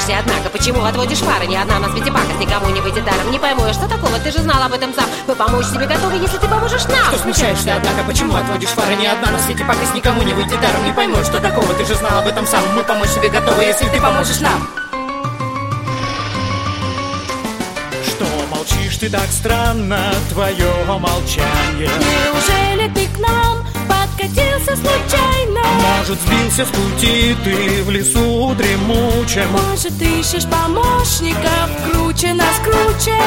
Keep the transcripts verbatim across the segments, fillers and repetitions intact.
смущаешься, однако, почему отводишь фары? Ни одна на свете пакость никому не выйдет даром. Не пойму я, что такого, ты же знал об этом сам. Мы помочь тебе готовы, если ты поможешь нам. Что смущаешься, однако, почему отводишь фары? Ни одна на свете пакость никому не выйдет даром. Не пойму, что такого, ты же знал об этом сам. Мы помочь тебе готовы, если ты поможешь нам. Что молчишь ты так странно, твое молчание? Неужели ты к нам подкатился случайно? Может, сбился с пути ты в лесу дремучем? Может, ищешь помощников круче нас круче?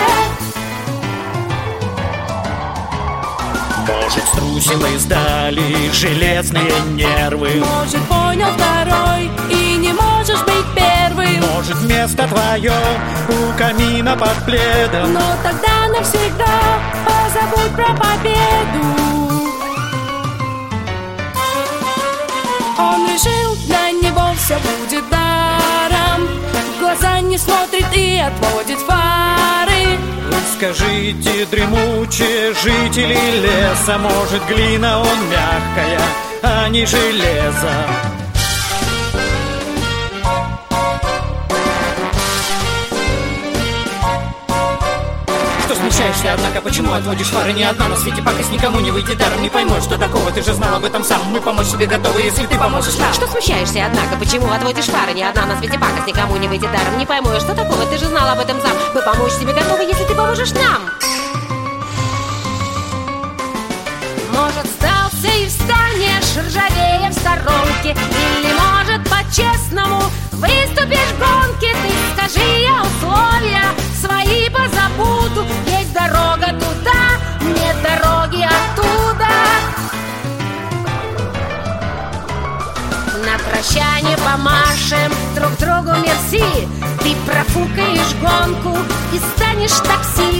Может, струсил и сдали железные нервы? Может, понял второй и не можешь быть первым? Может, место твое у камина под пледом? Но тогда навсегда позабудь про победу. Он решил, для него все будет даром. В глаза не смотрит и отводит фары. Скажите, дремучие жители леса, может, глина он мягкая, а не железо? Что смущаешься, однако, почему отводишь фары? Ни одна на свете пакость никому не выйдет даром. Не пойму, что такого, ты же знал об этом сам. Мы помочь тебе готовы, если ты поможешь нам. Что смущаешься, однако, почему отводишь фары? Ни одна на свете пакость никому не выйдет даром. Не пойму я, что такого, ты же знал об этом сам. Мы помочь тебе готовы, если ты поможешь нам. Может, сдался и встанешь, ржавея в сторонке. Или, может, по-честному выступишь в гонке. Ты скажи, я условия свои позабуду. Есть дорога туда, нет дороги оттуда. На прощание помашем друг другу мерси. Ты профукаешь гонку и станешь такси.